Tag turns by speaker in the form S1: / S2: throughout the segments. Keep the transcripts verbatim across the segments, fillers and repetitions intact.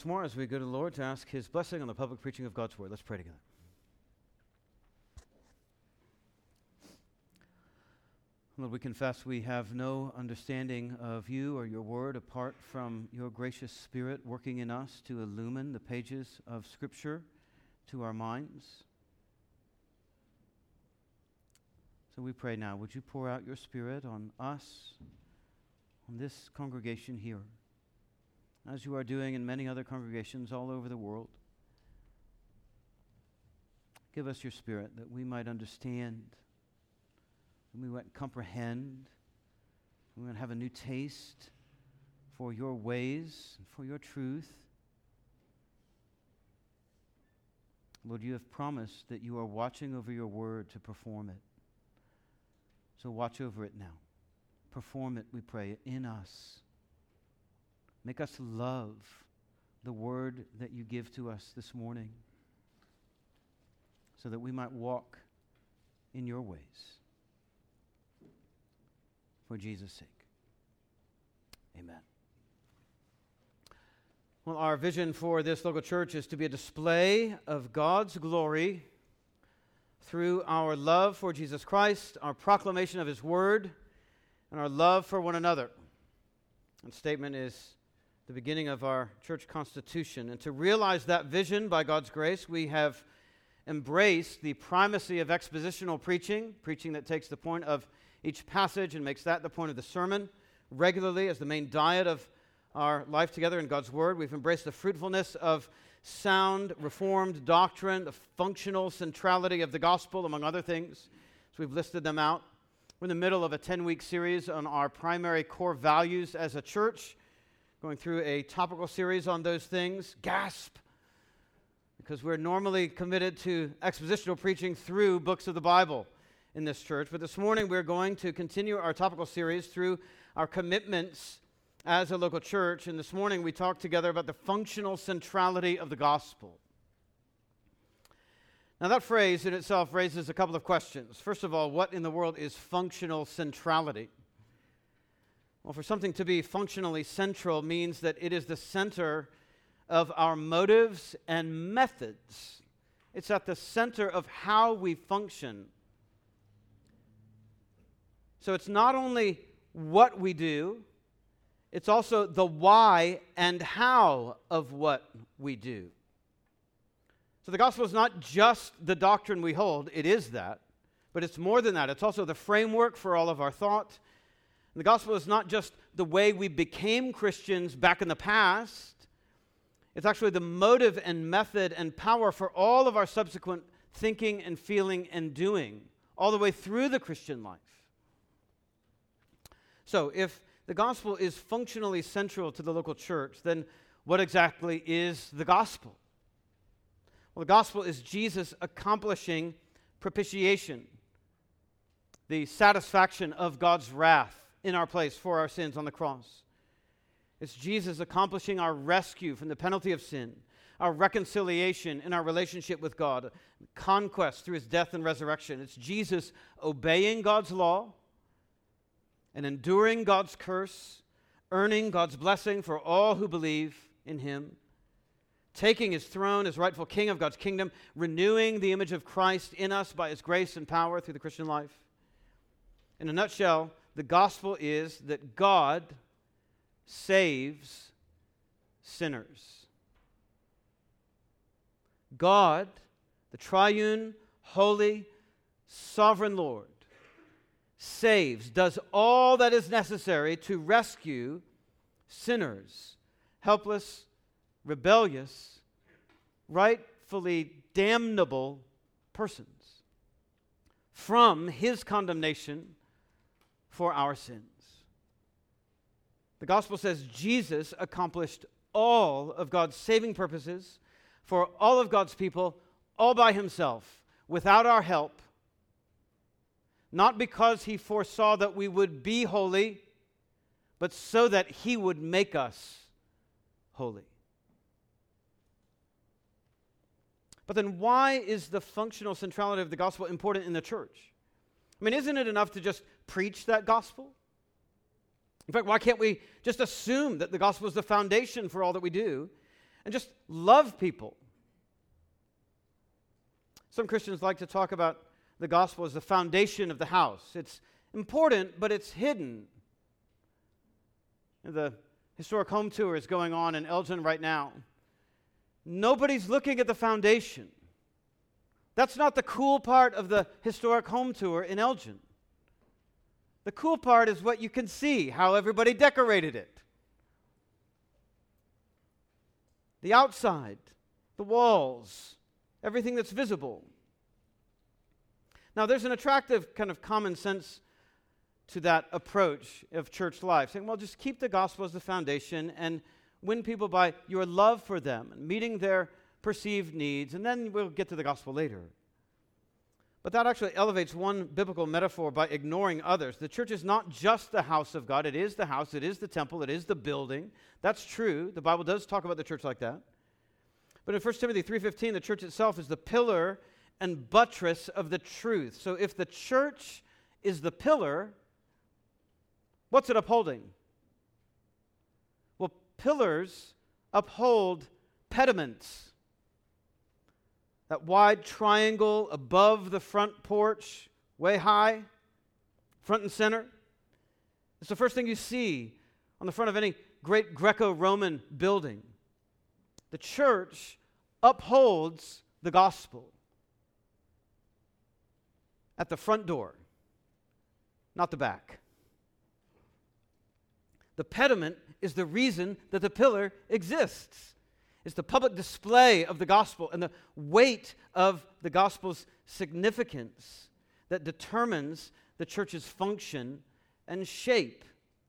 S1: More as we go to the Lord to ask His blessing on the public preaching of God's Word. Let's pray together. Lord, we confess we have no understanding of You or Your Word apart from Your gracious Spirit working in us to illumine the pages of Scripture to our minds. So we pray now, would You pour out Your Spirit on us, on this congregation here, as You are doing in many other congregations all over the world. Give us Your Spirit that we might understand, that we might comprehend, we might have a new taste for Your ways and for Your truth. Lord, You have promised that You are watching over Your word to perform it. So watch over it now. Perform it, we pray, in us. Make us love the word that You give to us this morning so that we might walk in Your ways. For Jesus' sake. Amen. Well, our vision for this local church is to be a display of God's glory through our love for Jesus Christ, our proclamation of His word, and our love for one another. That statement is the beginning of our church constitution. And to realize that vision by God's grace, we have embraced the primacy of expositional preaching, preaching that takes the point of each passage and makes that the point of the sermon regularly as the main diet of our life together in God's Word. We've embraced the fruitfulness of sound, reformed doctrine, the functional centrality of the gospel, among other things. So we've listed them out. We're in the middle of a ten-week series on our primary core values as a church, going through a topical series on those things. Gasp! Because we're normally committed to expositional preaching through books of the Bible in this church. But this morning we're going to continue our topical series through our commitments as a local church. And this morning we talked together about the functional centrality of the gospel. Now that phrase in itself raises a couple of questions. First of all, what in the world is functional centrality? Well, for something to be functionally central means that it is the center of our motives and methods. It's at the center of how we function. So it's not only what we do, it's also the why and how of what we do. So the gospel is not just the doctrine we hold, it is that, but it's more than that. It's also the framework for all of our thought. And the gospel is not just the way we became Christians back in the past. It's actually the motive and method and power for all of our subsequent thinking and feeling and doing, all the way through the Christian life. So if the gospel is functionally central to the local church, then what exactly is the gospel? Well, the gospel is Jesus accomplishing propitiation, the satisfaction of God's wrath in our place for our sins on the cross. It's Jesus accomplishing our rescue from the penalty of sin, our reconciliation in our relationship with God, conquest through His death and resurrection. It's Jesus obeying God's law and enduring God's curse, earning God's blessing for all who believe in Him, taking His throne as rightful King of God's kingdom, renewing the image of Christ in us by His grace and power through the Christian life. In a nutshell, the gospel is that God saves sinners. God, the triune, holy, sovereign Lord, saves, does all that is necessary to rescue sinners, helpless, rebellious, rightfully damnable persons from His condemnation for our sins. The gospel says Jesus accomplished all of God's saving purposes for all of God's people all by Himself, without our help, not because He foresaw that we would be holy, but so that He would make us holy. But then why is the functional centrality of the gospel important in the church? I mean, isn't it enough to just preach that gospel? In fact, why can't we just assume that the gospel is the foundation for all that we do? and just love people. Some Christians like to talk about the gospel as the foundation of the house. It's important, but it's hidden. The historic home tour is going on in Elgin right now. Nobody's looking at the foundation. That's not the cool part of the historic home tour in Elgin. The cool part is what you can see, how everybody decorated it. The outside, the walls, everything that's visible. Now, there's an attractive kind of common sense to that approach of church life, saying, well, just keep the gospel as the foundation and win people by your love for them and meeting their perceived needs, and then we'll get to the gospel later. But that actually elevates one biblical metaphor by ignoring others. The church is not just the house of God. It is the house. It is the temple. It is the building. That's true. The Bible does talk about the church like that. But in First Timothy three fifteen, the church itself is the pillar and buttress of the truth. So if the church is the pillar, what's it upholding? Well, pillars uphold pediments. That wide triangle above the front porch, way high, front and center. It's the first thing you see on the front of any great Greco-Roman building. The church upholds the gospel at the front door, not the back. The pediment is the reason that the pillar exists. It's the public display of the gospel and the weight of the gospel's significance that determines the church's function and shape.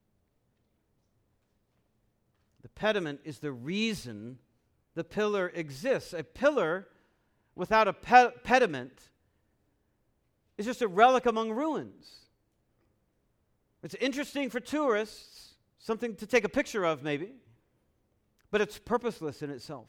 S1: The pediment is the reason the pillar exists. A pillar without a pe- pediment is just a relic among ruins. It's interesting for tourists, something to take a picture of maybe, but it's purposeless in itself.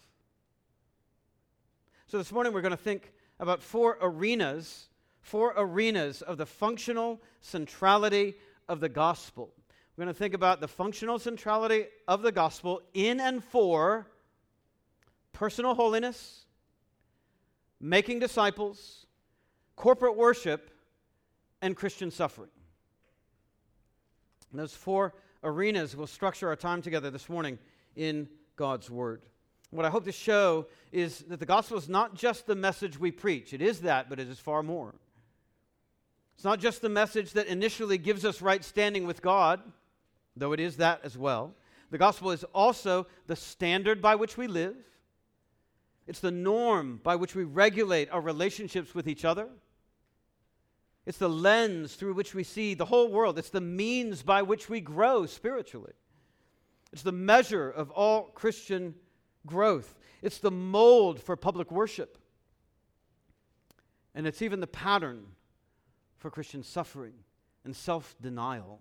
S1: So this morning we're going to think about four arenas, four arenas of the functional centrality of the gospel. We're going to think about the functional centrality of the gospel in and for personal holiness, making disciples, corporate worship, and Christian suffering. And those four arenas will structure our time together this morning in God's Word. What I hope to show is that the gospel is not just the message we preach. It is that, but it is far more. It's not just the message that initially gives us right standing with God, though it is that as well. The gospel is also the standard by which we live. It's the norm by which we regulate our relationships with each other. It's the lens through which we see the whole world. It's the means by which we grow spiritually. It's the measure of all Christian growth. It's the mold for public worship. And it's even the pattern for Christian suffering and self-denial.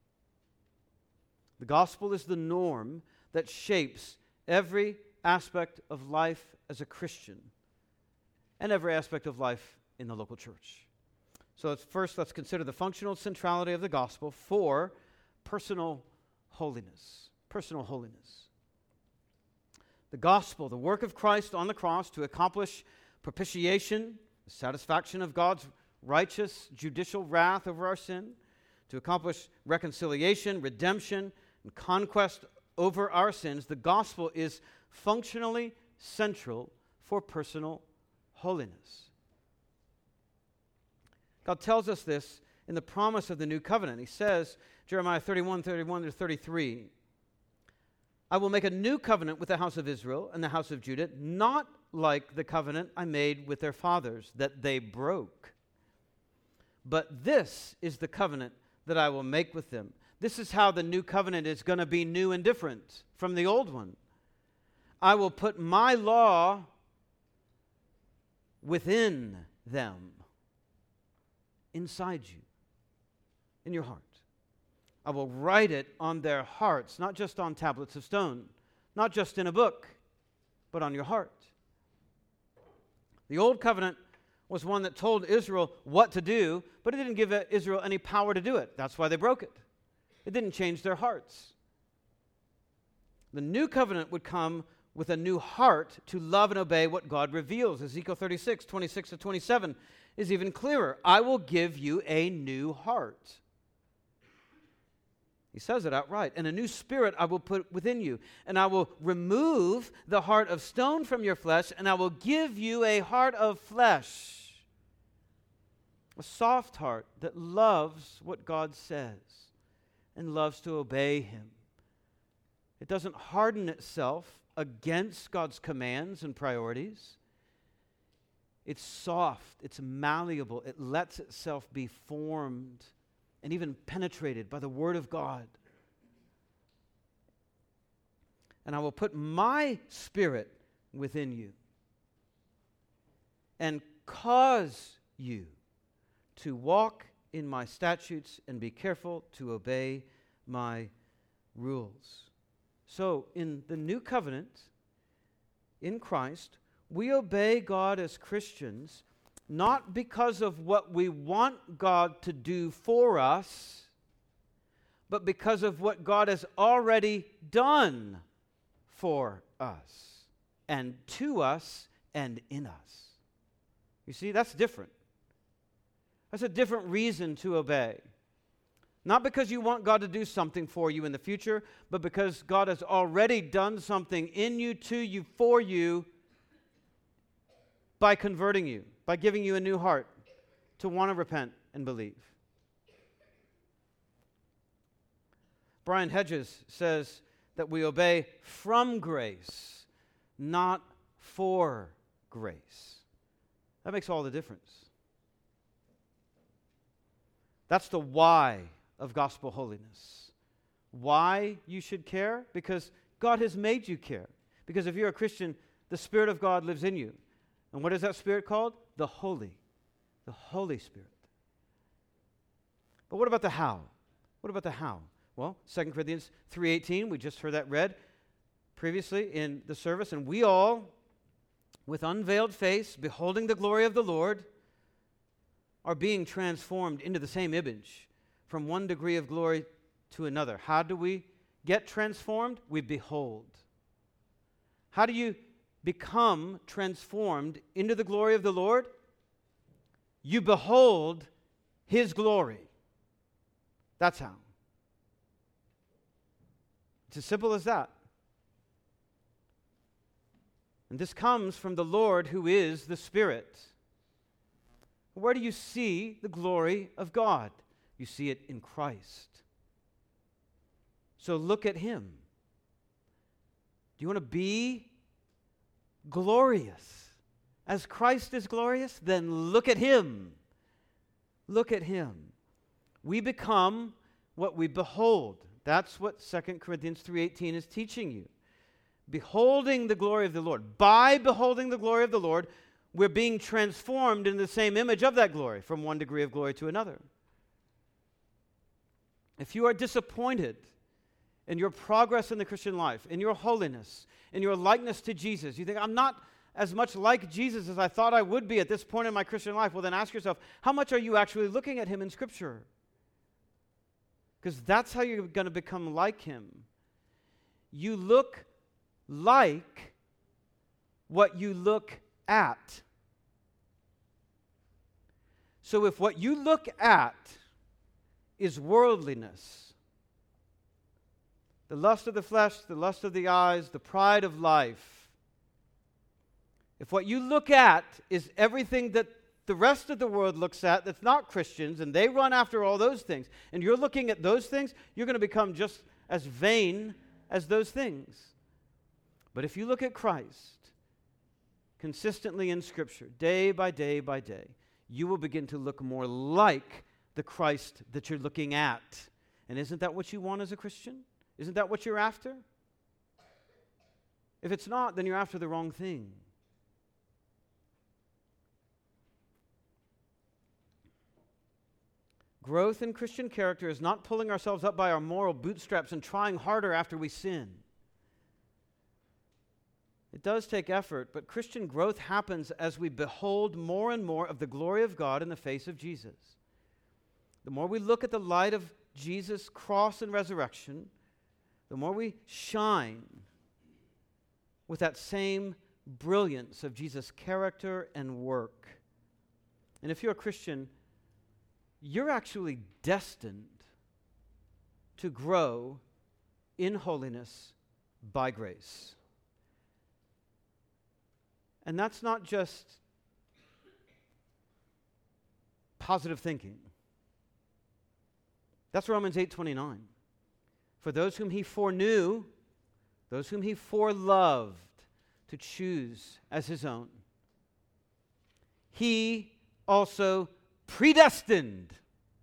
S1: The gospel is the norm that shapes every aspect of life as a Christian and every aspect of life in the local church. So let's, first, let's consider the functional centrality of the gospel for personal holiness. Personal holiness. The gospel, the work of Christ on the cross to accomplish propitiation, the satisfaction of God's righteous judicial wrath over our sin, to accomplish reconciliation, redemption, and conquest over our sins. The gospel is functionally central for personal holiness. God tells us this in the promise of the new covenant. He says, Jeremiah thirty-one, thirty-one to thirty-three, I will make a new covenant with the house of Israel and the house of Judah, not like the covenant I made with their fathers, that they broke. But this is the covenant that I will make with them. This is how the new covenant is going to be new and different from the old one. I will put my law within them, inside you, in your heart. I will write it on their hearts, not just on tablets of stone, not just in a book, but on your heart. The old covenant was one that told Israel what to do, but it didn't give Israel any power to do it. That's why they broke it. It didn't change their hearts. The new covenant would come with a new heart to love and obey what God reveals. Ezekiel thirty-six, twenty-six to twenty-seven is even clearer. I will give you a new heart. He says it outright. And a new spirit I will put within you. And I will remove the heart of stone from your flesh, and I will give you a heart of flesh. A soft heart that loves what God says and loves to obey Him. It doesn't harden itself against God's commands and priorities. It's soft, it's malleable, it lets itself be formed and even penetrated by the Word of God. And I will put my Spirit within you and cause you to walk in my statutes and be careful to obey my rules. So, in the new covenant, in Christ, we obey God as Christians not because of what we want God to do for us, but because of what God has already done for us and to us and in us. You see, that's different. That's a different reason to obey. Not because you want God to do something for you in the future, but because God has already done something in you, to you, for you, by converting you, by giving you a new heart to want to repent and believe. Brian Hedges says that we obey from grace, not for grace. That makes all the difference. That's the why of gospel holiness. Why you should care? Because God has made you care. Because if you're a Christian, the Spirit of God lives in you. And what is that Spirit called? The Holy. The Holy Spirit. But what about the how? What about the how? Well, Second Corinthians three eighteen, we just heard that read previously in the service. And we all, with unveiled face, beholding the glory of the Lord, are being transformed into the same image from one degree of glory to another. How do we get transformed? We behold. How do you become transformed into the glory of the Lord? You behold His glory. That's how. It's as simple as that. And this comes from the Lord who is the Spirit. Where do you see the glory of God? You see it in Christ. So look at Him. Do you want to be glorious as Christ is glorious? Then look at Him. Look at Him. We become what we behold. That's what Second Corinthians three eighteen is teaching you. Beholding the glory of the Lord. By beholding the glory of the Lord, we're being transformed in the same image of that glory, from one degree of glory to another. If you are disappointed in your progress in the Christian life, in your holiness, in your likeness to Jesus, you think, I'm not as much like Jesus as I thought I would be at this point in my Christian life, well then ask yourself, how much are you actually looking at Him in Scripture? Because that's how you're going to become like Him. You look like what you look at. So if what you look at is worldliness, the lust of the flesh, the lust of the eyes, the pride of life, if what you look at is everything that the rest of the world looks at that's not Christians, and they run after all those things, and you're looking at those things, you're going to become just as vain as those things. But if you look at Christ consistently in Scripture, day by day by day, you will begin to look more like the Christ that you're looking at. And isn't that what you want as a Christian? Isn't that what you're after? If it's not, then you're after the wrong thing. Growth in Christian character is not pulling ourselves up by our moral bootstraps and trying harder after we sin. It does take effort, but Christian growth happens as we behold more and more of the glory of God in the face of Jesus. The more we look at the light of Jesus' cross and resurrection, the more we shine. with that same brilliance of Jesus' character and work. And if you're a Christian, you're actually destined to grow in holiness by grace. And that's not just positive thinking. That's Romans eight twenty-nine. For those whom he foreknew, those whom he foreloved to choose as his own, he also predestined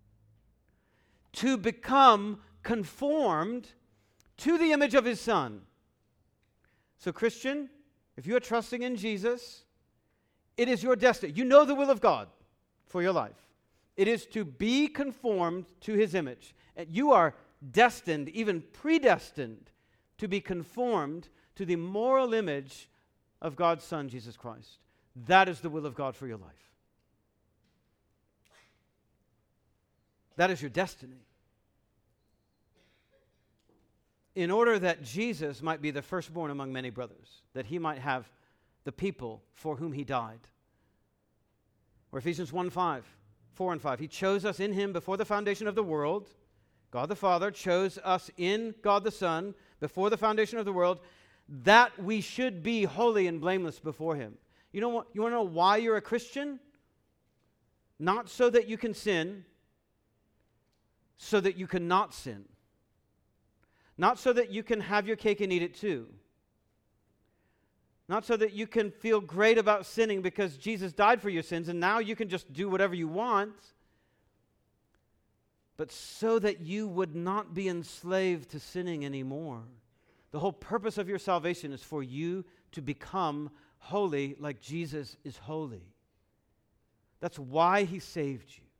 S1: to become conformed to the image of his Son. So, Christian, if you are trusting in Jesus, it is your destiny. You know the will of God for your life. It is to be conformed to his image. And you are destined, even predestined, to be conformed to the moral image of God's Son, Jesus Christ. That is the will of God for your life. That is your destiny. In order that Jesus might be the firstborn among many brothers, that he might have the people for whom he died. Or Ephesians one five, four and five. He chose us in him before the foundation of the world. God the Father chose us in God the Son before the foundation of the world, that we should be holy and blameless before him. You know what? You want to know why you're a Christian? Not so that you can sin, so that you cannot sin. Not so that you can have your cake and eat it too. Not so that you can feel great about sinning because Jesus died for your sins and now you can just do whatever you want. But so that you would not be enslaved to sinning anymore. The whole purpose of your salvation is for you to become holy like Jesus is holy. That's why he saved you.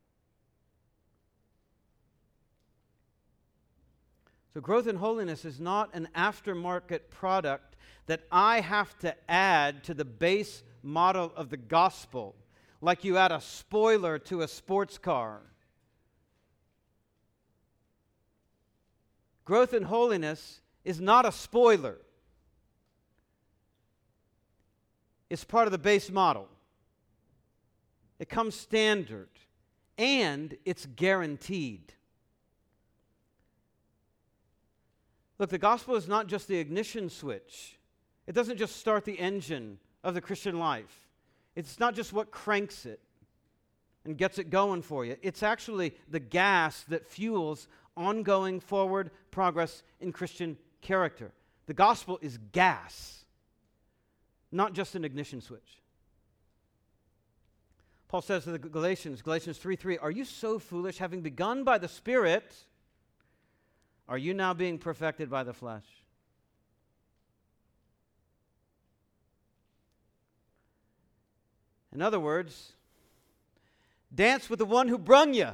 S1: So growth in holiness is not an aftermarket product that I have to add to the base model of the gospel, like you add a spoiler to a sports car. Growth in holiness is not a spoiler. It's part of the base model. It comes standard, and it's guaranteed. Look, the gospel is not just the ignition switch. It doesn't just start the engine of the Christian life. It's not just what cranks it and gets it going for you. It's actually the gas that fuels ongoing forward progress in Christian character. The gospel is gas, not just an ignition switch. Paul says to the Galatians, Galatians three three, are you so foolish, having begun by the Spirit, are you now being perfected by the flesh? In other words, dance with the one who brung you.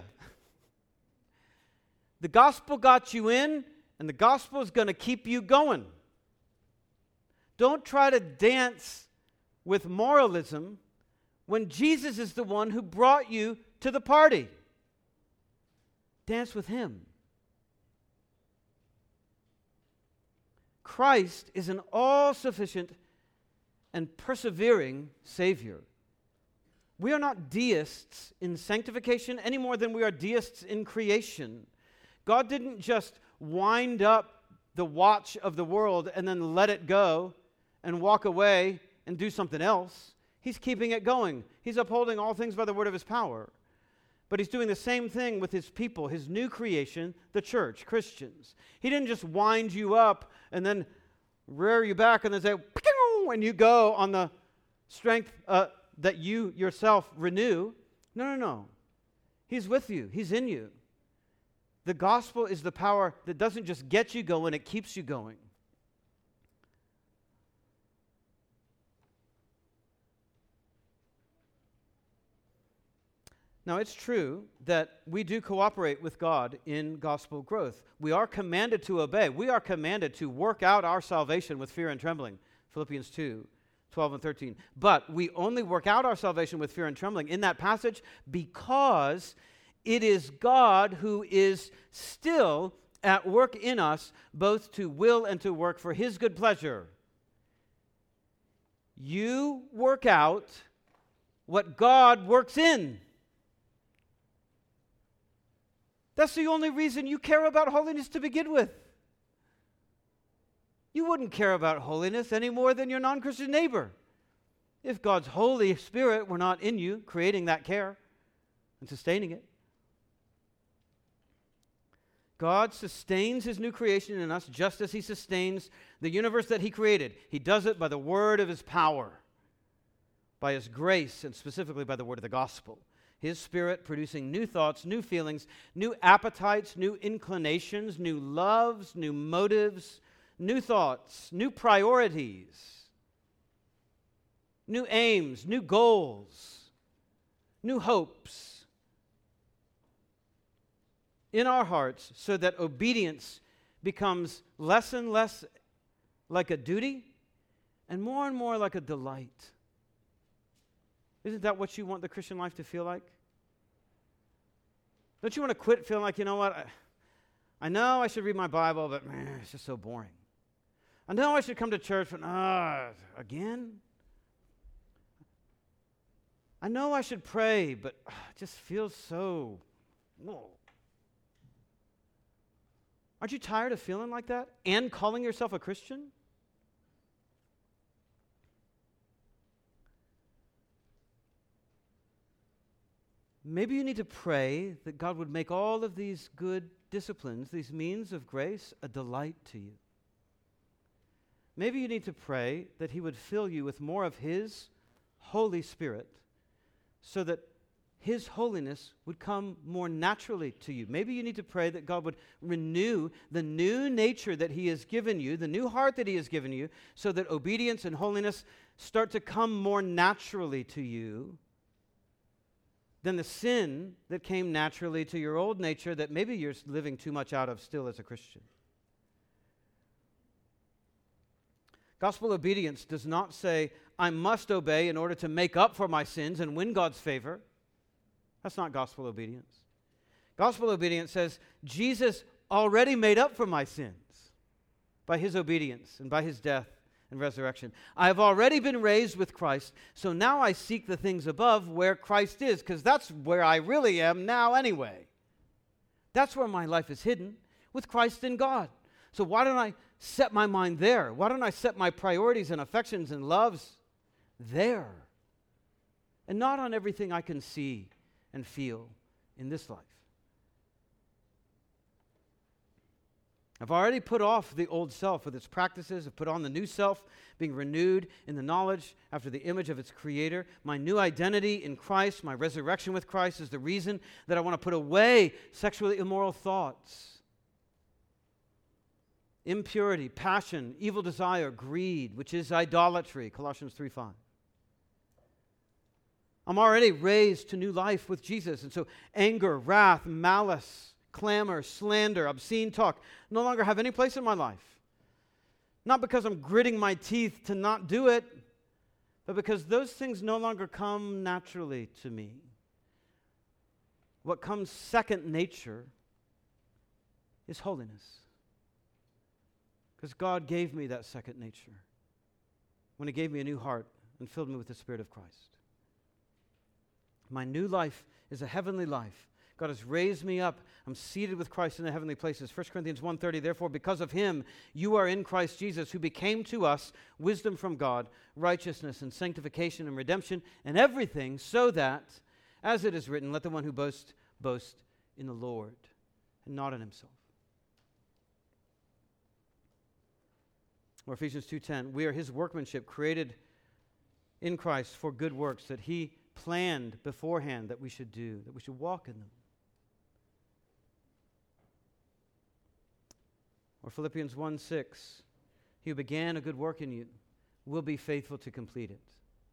S1: The gospel got you in, and the gospel is going to keep you going. Don't try to dance with moralism when Jesus is the one who brought you to the party. Dance with him. Christ is an all-sufficient and persevering Savior. We are not deists in sanctification any more than we are deists in creation. God didn't just wind up the watch of the world and then let it go and walk away and do something else. He's keeping it going. He's upholding all things by the word of his power. But he's doing the same thing with his people, his new creation, the church, Christians. He didn't just wind you up and then rear you back and then say, and you go on the strength uh, that you yourself renew. No, no, no. He's with you. He's in you. The gospel is the power that doesn't just get you going, it keeps you going. Now, it's true that we do cooperate with God in gospel growth. We are commanded to obey. We are commanded to work out our salvation with fear and trembling. Philippians two, twelve and thirteen. But we only work out our salvation with fear and trembling in that passage because it is God who is still at work in us, both to will and to work for his good pleasure. You work out what God works in. That's the only reason you care about holiness to begin with. You wouldn't care about holiness any more than your non-Christian neighbor if God's Holy Spirit were not in you, creating that care and sustaining it. God sustains his new creation in us just as he sustains the universe that he created. He does it by the word of his power, by his grace, and specifically by the word of the gospel. His Spirit producing new thoughts, new feelings, new appetites, new inclinations, new loves, new motives, new thoughts, new priorities, new aims, new goals, new hopes in our hearts, so that obedience becomes less and less like a duty and more and more like a delight. Isn't that what you want the Christian life to feel like? Don't you want to quit feeling like, you know what, I, I know I should read my Bible, but man, it's just so boring. I know I should come to church, but ah, uh, again? I know I should pray, but uh, it just feels so, whoa. Aren't you tired of feeling like that and calling yourself a Christian? Maybe you need to pray that God would make all of these good disciplines, these means of grace, a delight to you. Maybe you need to pray that he would fill you with more of his Holy Spirit so that his holiness would come more naturally to you. Maybe you need to pray that God would renew the new nature that he has given you, the new heart that he has given you, so that obedience and holiness start to come more naturally to you than the sin that came naturally to your old nature that maybe you're living too much out of still as a Christian. Gospel obedience does not say, I must obey in order to make up for my sins and win God's favor. That's not gospel obedience. Gospel obedience says, Jesus already made up for my sins by his obedience and by his death and resurrection. I have already been raised with Christ, so now I seek the things above where Christ is, because that's where I really am now anyway. That's where my life is hidden, with Christ in God. So why don't I set my mind there? Why don't I set my priorities and affections and loves there? And not on everything I can see and feel in this life. I've already put off the old self with its practices. I've put on the new self, being renewed in the knowledge after the image of its creator. My new identity in Christ, my resurrection with Christ, is the reason that I want to put away sexually immoral thoughts, impurity, passion, evil desire, greed, which is idolatry, Colossians three five. I'm already raised to new life with Jesus, and so anger, wrath, malice, clamor, slander, obscene talk no longer have any place in my life. Not because I'm gritting my teeth to not do it, but because those things no longer come naturally to me. What comes second nature is holiness. Because God gave me that second nature when he gave me a new heart and filled me with the Spirit of Christ. My new life is a heavenly life. God has raised me up. I'm seated with Christ in the heavenly places. First Corinthians one thirty, therefore, because of him, you are in Christ Jesus, who became to us wisdom from God, righteousness and sanctification and redemption and everything, so that, as it is written, let the one who boasts, boast in the Lord and not in himself. Or Ephesians two ten, we are his workmanship, created in Christ for good works that he planned beforehand that we should do, that we should walk in them. Or Philippians one six, he who began a good work in you will be faithful to complete it.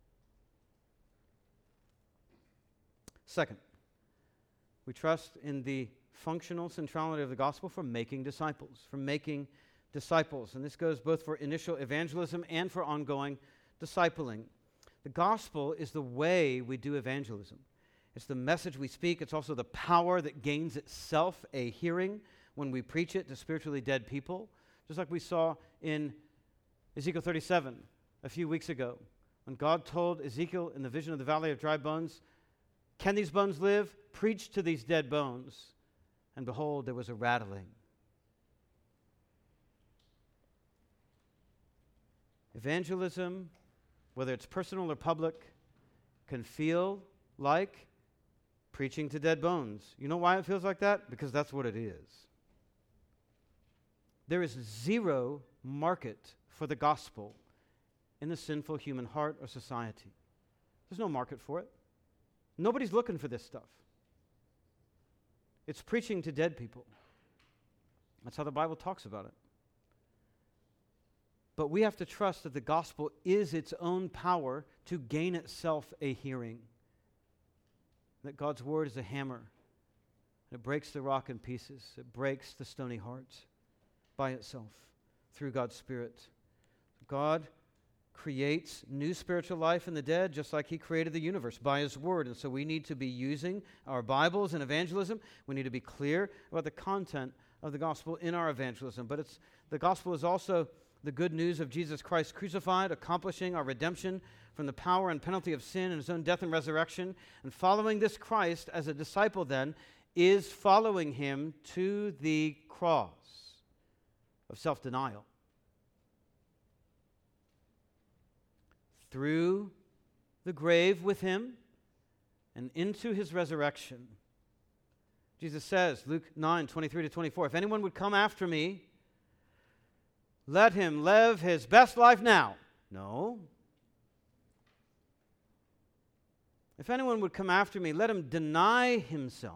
S1: Second, we trust in the functional centrality of the gospel for making disciples, for making disciples. And this goes both for initial evangelism and for ongoing discipling. The gospel is the way we do evangelism. It's the message we speak. It's also the power that gains itself a hearing when we preach it to spiritually dead people. Just like we saw in Ezekiel thirty-seven a few weeks ago, When God told Ezekiel in the vision of the valley of dry bones, "Can these bones live? Preach to these dead bones." And behold, there was a rattling. Evangelism, whether it's personal or public, can feel like preaching to dead bones. You know why it feels like that? Because that's what it is. There is zero market for the gospel in the sinful human heart or society. There's no market for it. Nobody's looking for this stuff. It's preaching to dead people. That's how the Bible talks about it. But we have to trust that the gospel is its own power to gain itself a hearing. That God's word is a hammer. It breaks the rock in pieces. It breaks the stony heart by itself through God's Spirit. God creates new spiritual life in the dead just like he created the universe by his word. And so we need to be using our Bibles in evangelism. We need to be clear about the content of the gospel in our evangelism. But it's the gospel is also the good news of Jesus Christ crucified, accomplishing our redemption from the power and penalty of sin and his own death and resurrection. And following this Christ as a disciple then is following him to the cross of self-denial. Through the grave with him and into his resurrection. Jesus says, Luke nine, twenty-three to twenty-four, "If anyone would come after me, let him live his best life now." No. "If anyone would come after me, let him deny himself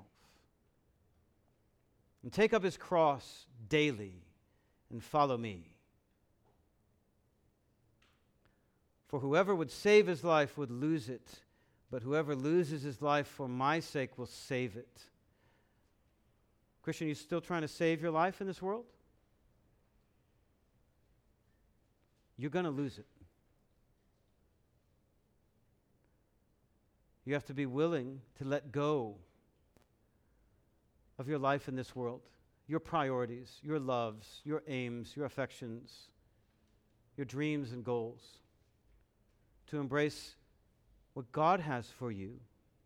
S1: and take up his cross daily and follow me. For whoever would save his life would lose it, but whoever loses his life for my sake will save it." Christian, you still trying to save your life in this world? You're going to lose it. You have to be willing to let go of your life in this world, your priorities, your loves, your aims, your affections, your dreams and goals, to embrace what God has for you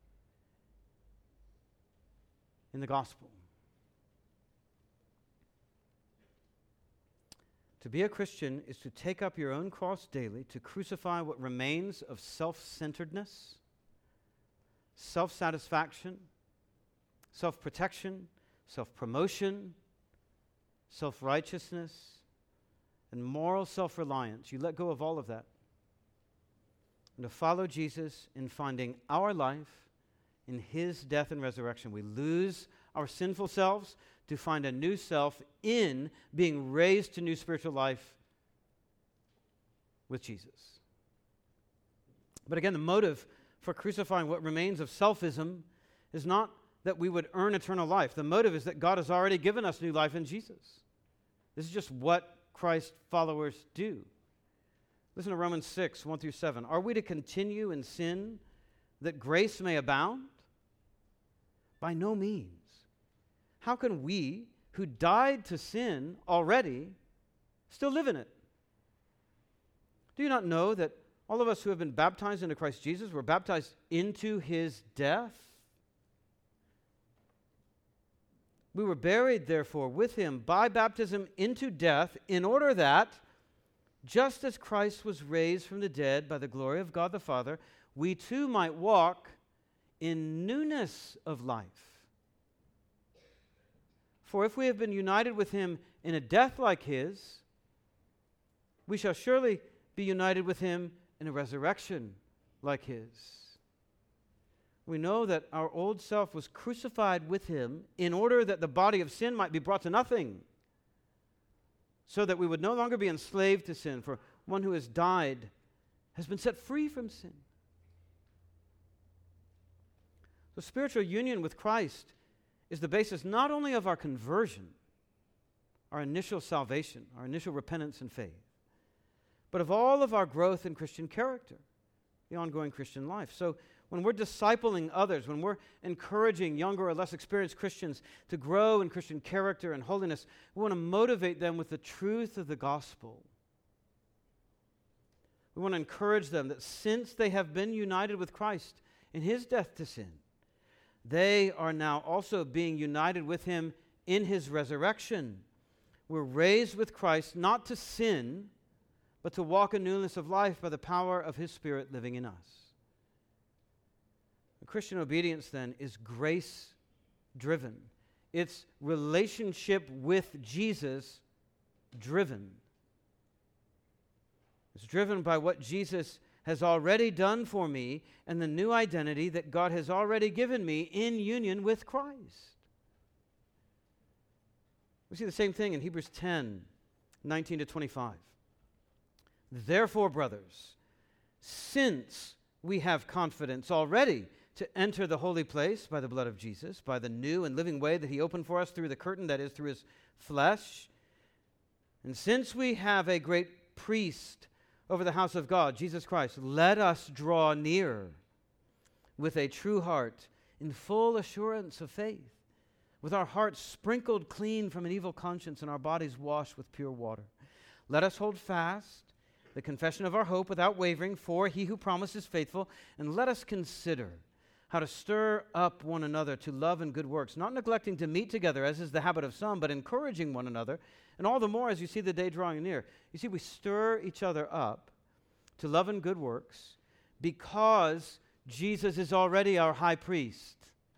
S1: in the gospel. To be a Christian is to take up your own cross daily, to crucify what remains of self-centeredness, self-satisfaction, self-protection, self-promotion, self-righteousness, and moral self-reliance. You let go of all of that. And to follow Jesus in finding our life in his death and resurrection. We lose our sinful selves to find a new self in being raised to new spiritual life with Jesus. But again, the motive for crucifying what remains of selfism is not that we would earn eternal life. The motive is that God has already given us new life in Jesus. This is just what Christ followers do. Listen to Romans six, one through seven. "Are we to continue in sin that grace may abound? By no means. How can we, who died to sin already, still live in it? Do you not know that all of us who have been baptized into Christ Jesus were baptized into his death? We were buried, therefore, with him by baptism into death, in order that, just as Christ was raised from the dead by the glory of God the Father, we too might walk in newness of life. For if we have been united with him in a death like his, we shall surely be united with him in a resurrection like his. We know that our old self was crucified with him in order that the body of sin might be brought to nothing, so that we would no longer be enslaved to sin, for one who has died has been set free from sin." So spiritual union with Christ is the basis not only of our conversion, our initial salvation, our initial repentance and faith, but of all of our growth in Christian character, the ongoing Christian life. So when we're discipling others, when we're encouraging younger or less experienced Christians to grow in Christian character and holiness, we want to motivate them with the truth of the gospel. We want to encourage them that since they have been united with Christ in his death to sin, they are now also being united with him in his resurrection. We're raised with Christ not to sin, but to walk in newness of life by the power of his Spirit living in us. Christian obedience, then, is grace-driven. It's relationship with Jesus driven. It's driven by what Jesus has already done for me and the new identity that God has already given me in union with Christ. We see the same thing in Hebrews ten, nineteen to twenty-five. Therefore, brothers, since we have confidence already to enter the holy place by the blood of Jesus, by the new and living way that he opened for us through the curtain, that is, through his flesh, and since we have a great priest over the house of God, Jesus Christ, let us draw near with a true heart in full assurance of faith, with our hearts sprinkled clean from an evil conscience and our bodies washed with pure water. Let us hold fast the confession of our hope without wavering, for he who promised is faithful, and let us consider how to stir up one another to love and good works, not neglecting to meet together, as is the habit of some, but encouraging one another, and all the more as you see the day drawing near. You see, we stir each other up to love and good works because Jesus is already our high priest,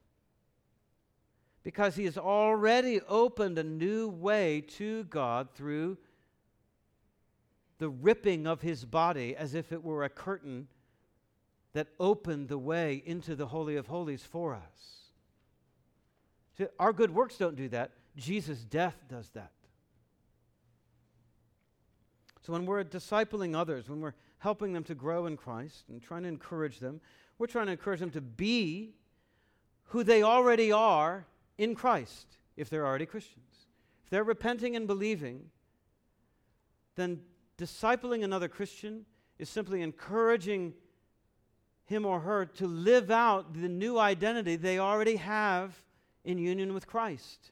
S1: because he has already opened a new way to God through the ripping of his body as if it were a curtain that opened the way into the Holy of Holies for us. See, our good works don't do that. Jesus' death does that. So when we're discipling others, when we're helping them to grow in Christ and trying to encourage them, we're trying to encourage them to be who they already are in Christ, if they're already Christians. If they're repenting and believing, then discipling another Christian is simply encouraging him or her to live out the new identity they already have in union with Christ.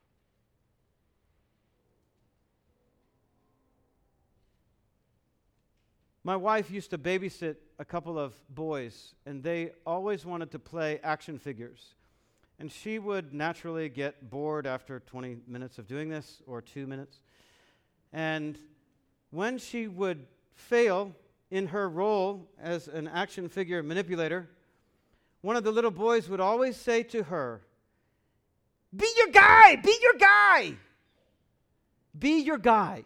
S1: My wife used to babysit a couple of boys, and they always wanted to play action figures. And she would naturally get bored after twenty minutes of doing this, or two minutes. And when she would fail in her role as an action figure manipulator, one of the little boys would always say to her, "Be your guy! Be your guy! Be your guy."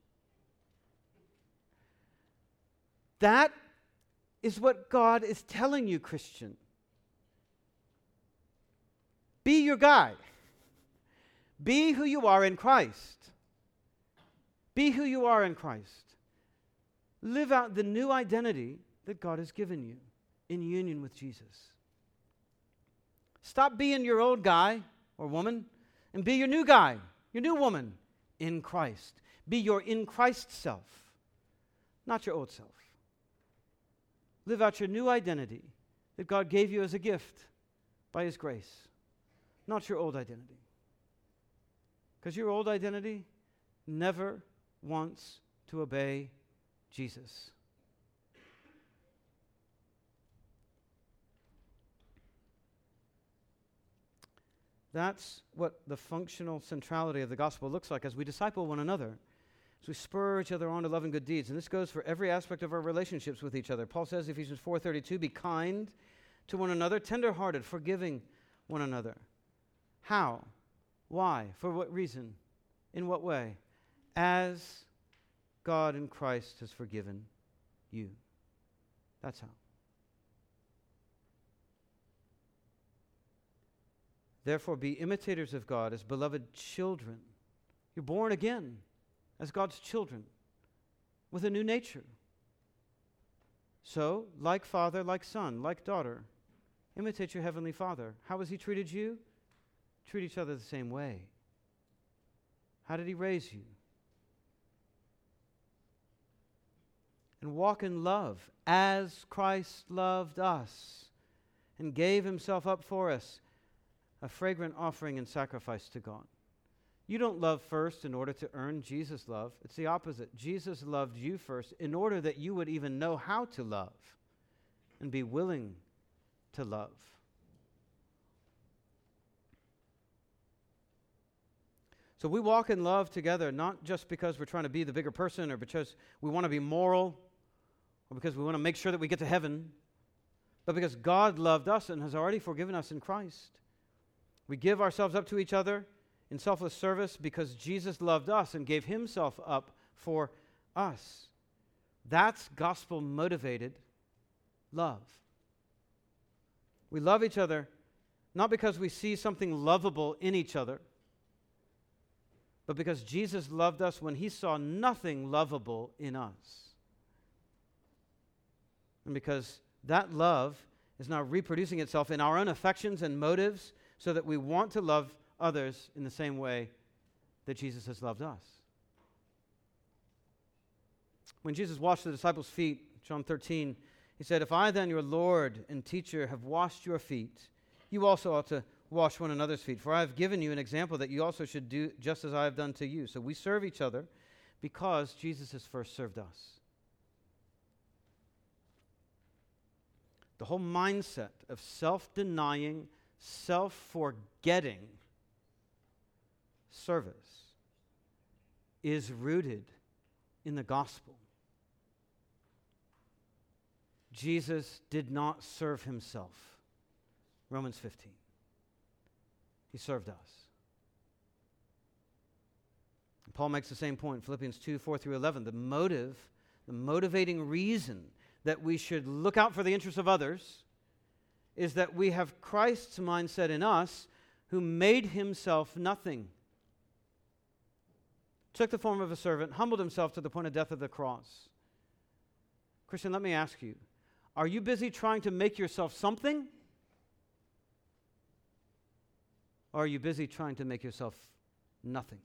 S1: That is what God is telling you, Christian. Be your guy. Be who you are in Christ. Be who you are in Christ. Live out the new identity that God has given you in union with Jesus. Stop being your old guy or woman and be your new guy, your new woman in Christ. Be your in Christ self, not your old self. Live out your new identity that God gave you as a gift by his grace, not your old identity. Because your old identity never wants to obey Jesus. That's what the functional centrality of the gospel looks like as we disciple one another, as we spur each other on to love and good deeds. And this goes for every aspect of our relationships with each other. Paul says, Ephesians four thirty-two, be kind to one another, tender-hearted, forgiving one another. How? Why? For what reason? In what way? As God in Christ has forgiven you. That's how. Therefore, be imitators of God as beloved children. You're born again as God's children with a new nature. So, like father, like son, like daughter, imitate your heavenly Father. How has he treated you? Treat each other the same way. How did he raise you? And walk in love as Christ loved us and gave himself up for us, a fragrant offering and sacrifice to God. You don't love first in order to earn Jesus' love. It's the opposite. Jesus loved you first in order that you would even know how to love and be willing to love. So we walk in love together, not just because we're trying to be the bigger person or because we want to be moral or because we want to make sure that we get to heaven, but because God loved us and has already forgiven us in Christ. We give ourselves up to each other in selfless service because Jesus loved us and gave himself up for us. That's gospel-motivated love. We love each other not because we see something lovable in each other, but because Jesus loved us when he saw nothing lovable in us. And because that love is now reproducing itself in our own affections and motives so that we want to love others in the same way that Jesus has loved us. When Jesus washed the disciples' feet, John thirteen, he said, "If I then, your Lord and teacher, have washed your feet, you also ought to wash one another's feet. For I have given you an example that you also should do just as I have done to you." So we serve each other because Jesus has first served us. The whole mindset of self-denying, self-forgetting service is rooted in the gospel. Jesus did not serve himself. Romans fifteen. He served us. And Paul makes the same point, Philippians two, four through eleven. The motive, the motivating reason that we should look out for the interests of others is that we have Christ's mindset in us, who made himself nothing, took the form of a servant, humbled himself to the point of death of the cross. Christian, let me ask you, are you busy trying to make yourself something? Or are you busy trying to make yourself nothing?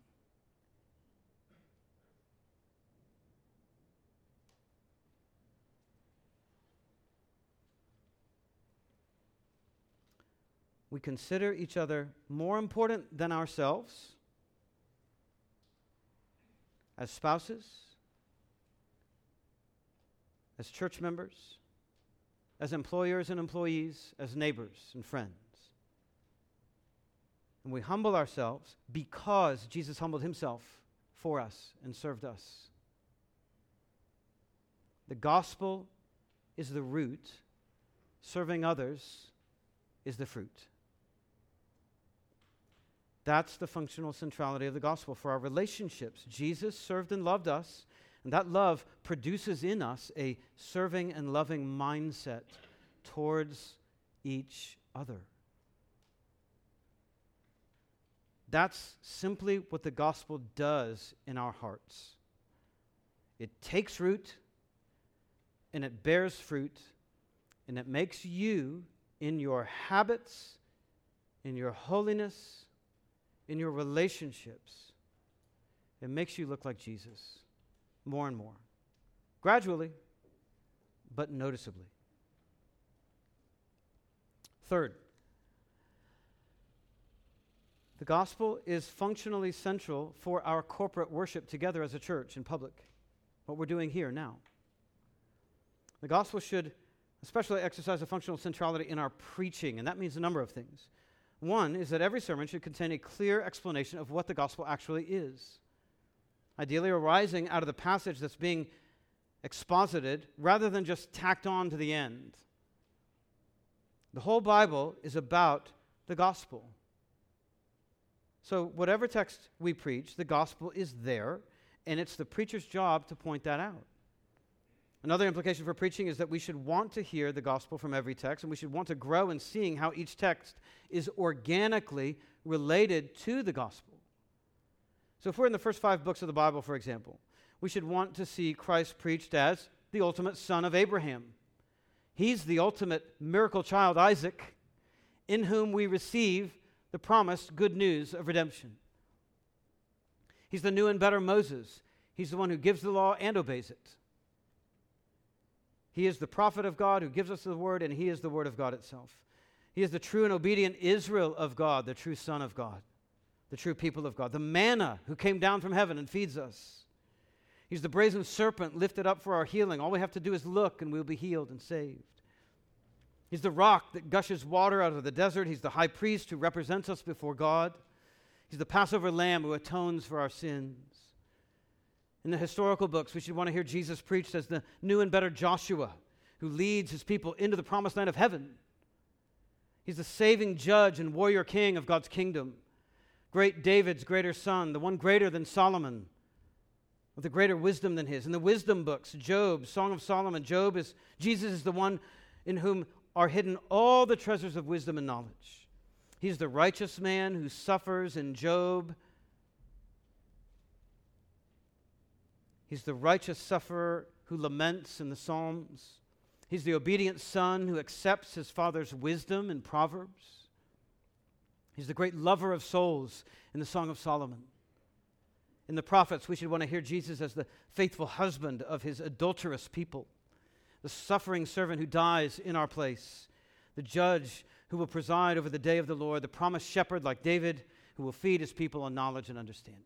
S1: We consider each other more important than ourselves as spouses, as church members, as employers and employees, as neighbors and friends. And we humble ourselves because Jesus humbled himself for us and served us. The gospel is the root. Serving others is the fruit. That's the functional centrality of the gospel for our relationships. Jesus served and loved us, and that love produces in us a serving and loving mindset towards each other. That's simply what the gospel does in our hearts. It takes root, and it bears fruit, and it makes you, in your habits, in your holiness, in your relationships, it makes you look like Jesus more and more. Gradually, but noticeably. Third, the gospel is functionally central for our corporate worship together as a church in public, what we're doing here now. The gospel should especially exercise a functional centrality in our preaching, and that means a number of things. One is that every sermon should contain a clear explanation of what the gospel actually is, ideally arising out of the passage that's being exposited rather than just tacked on to the end. The whole Bible is about the gospel. So whatever text we preach, the gospel is there, and it's the preacher's job to point that out. Another implication for preaching is that we should want to hear the gospel from every text, and we should want to grow in seeing how each text is organically related to the gospel. So if we're in the first five books of the Bible, for example, we should want to see Christ preached as the ultimate son of Abraham. He's the ultimate miracle child, Isaac, in whom we receive the promised good news of redemption. He's the new and better Moses. He's the one who gives the law and obeys it. He is the prophet of God who gives us the word, and he is the word of God itself. He is the true and obedient Israel of God, the true Son of God, the true people of God. The manna who came down from heaven and feeds us. He's the brazen serpent lifted up for our healing. All we have to do is look and we'll be healed and saved. He's the rock that gushes water out of the desert. He's the high priest who represents us before God. He's the Passover lamb who atones for our sins. In the historical books, we should want to hear Jesus preached as the new and better Joshua who leads his people into the promised land of heaven. He's the saving judge and warrior king of God's kingdom. Great David's greater son, the one greater than Solomon, with a greater wisdom than his. In the wisdom books, Job, Song of Solomon, Job is, Jesus is the one in whom are hidden all the treasures of wisdom and knowledge. He's the righteous man who suffers in Job. He's the righteous sufferer who laments in the Psalms. He's the obedient son who accepts his father's wisdom in Proverbs. He's the great lover of souls in the Song of Solomon. In the prophets, we should want to hear Jesus as the faithful husband of his adulterous people, the suffering servant who dies in our place, the judge who will preside over the day of the Lord, the promised shepherd like David who will feed his people on knowledge and understanding.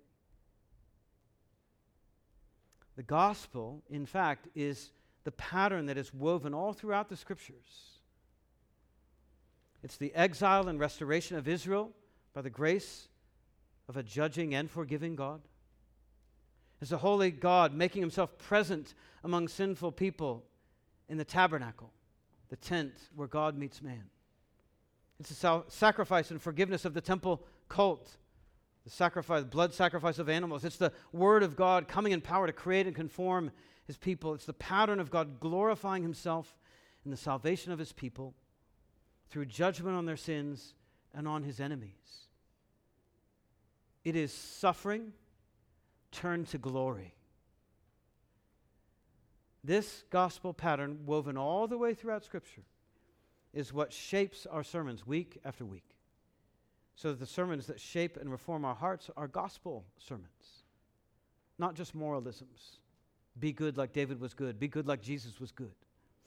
S1: The gospel, in fact, is the pattern that is woven all throughout the Scriptures. It's the exile and restoration of Israel by the grace of a judging and forgiving God. It's a holy God making himself present among sinful people in the tabernacle, the tent where God meets man. It's the sal- sacrifice and forgiveness of the temple cult, the sacrifice, blood sacrifice of animals. It's the word of God coming in power to create and conform his people. It's the pattern of God glorifying himself in the salvation of his people through judgment on their sins and on his enemies. It is suffering turned to glory. This gospel pattern, woven all the way throughout Scripture, is what shapes our sermons week after week. So that the sermons that shape and reform our hearts are gospel sermons, not just moralisms. Be good like David was good. Be good like Jesus was good.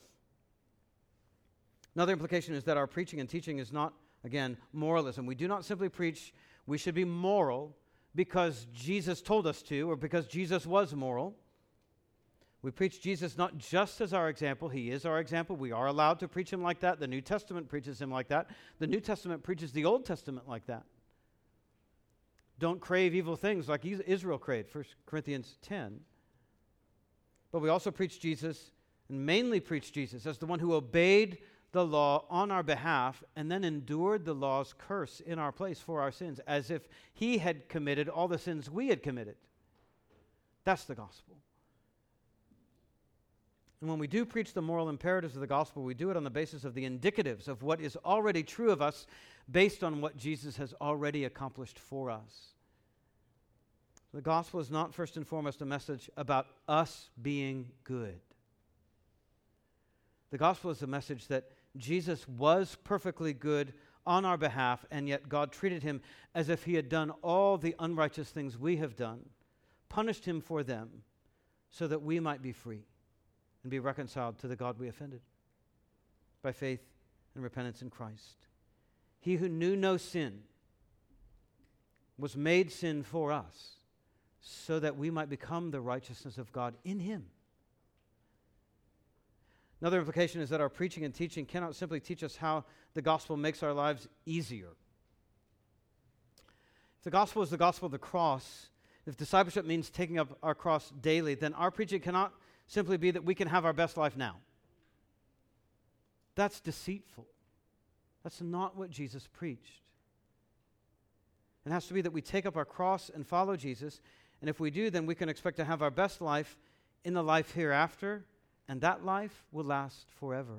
S1: Another implication is that our preaching and teaching is not, again, moralism. We do not simply preach we should be moral because Jesus told us to or because Jesus was moral. We preach Jesus not just as our example. He is our example. We are allowed to preach him like that. The New Testament preaches him like that. The New Testament preaches the Old Testament like that. Don't crave evil things like Israel craved, First Corinthians ten. But we also preach Jesus, and mainly preach Jesus, as the one who obeyed the law on our behalf and then endured the law's curse in our place for our sins, as if he had committed all the sins we had committed. That's the gospel. And when we do preach the moral imperatives of the gospel, we do it on the basis of the indicatives of what is already true of us based on what Jesus has already accomplished for us. The gospel is not first and foremost a message about us being good. The gospel is a message that Jesus was perfectly good on our behalf, and yet God treated him as if he had done all the unrighteous things we have done, punished him for them, so that we might be free and be reconciled to the God we offended by faith and repentance in Christ. He who knew no sin was made sin for us so that we might become the righteousness of God in him. Another implication is that our preaching and teaching cannot simply teach us how the gospel makes our lives easier. If the gospel is the gospel of the cross, if discipleship means taking up our cross daily, then our preaching cannot simply be that we can have our best life now. That's deceitful. That's not what Jesus preached. It has to be that we take up our cross and follow Jesus, and if we do, then we can expect to have our best life in the life hereafter, and that life will last forever.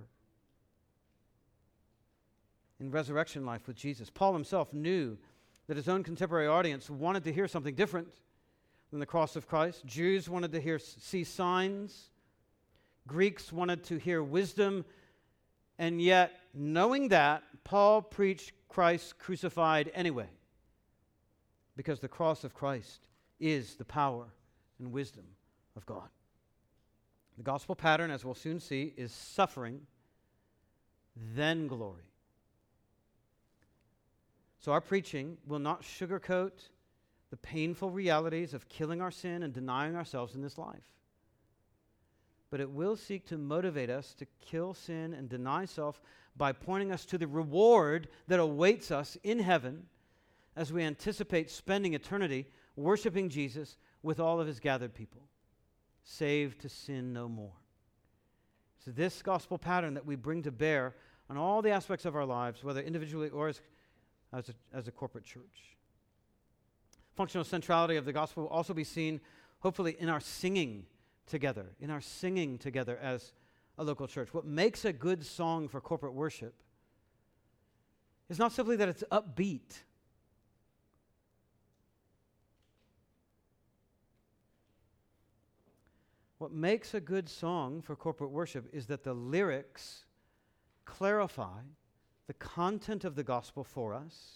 S1: In resurrection life with Jesus, Paul himself knew that his own contemporary audience wanted to hear something different than the cross of Christ. Jews wanted to hear see signs. Greeks wanted to hear wisdom. And yet, knowing that, Paul preached Christ crucified anyway, because the cross of Christ is the power and wisdom of God. The gospel pattern, as we'll soon see, is suffering, then glory. So our preaching will not sugarcoat the painful realities of killing our sin and denying ourselves in this life. But it will seek to motivate us to kill sin and deny self by pointing us to the reward that awaits us in heaven as we anticipate spending eternity worshiping Jesus with all of his gathered people, saved to sin no more. So this gospel pattern that we bring to bear on all the aspects of our lives, whether individually or as, as, a, as a corporate church. Functional centrality of the gospel will also be seen, hopefully, in our singing together, in our singing together as a local church. What makes a good song for corporate worship is not simply that it's upbeat. What makes a good song for corporate worship is that the lyrics clarify the content of the gospel for us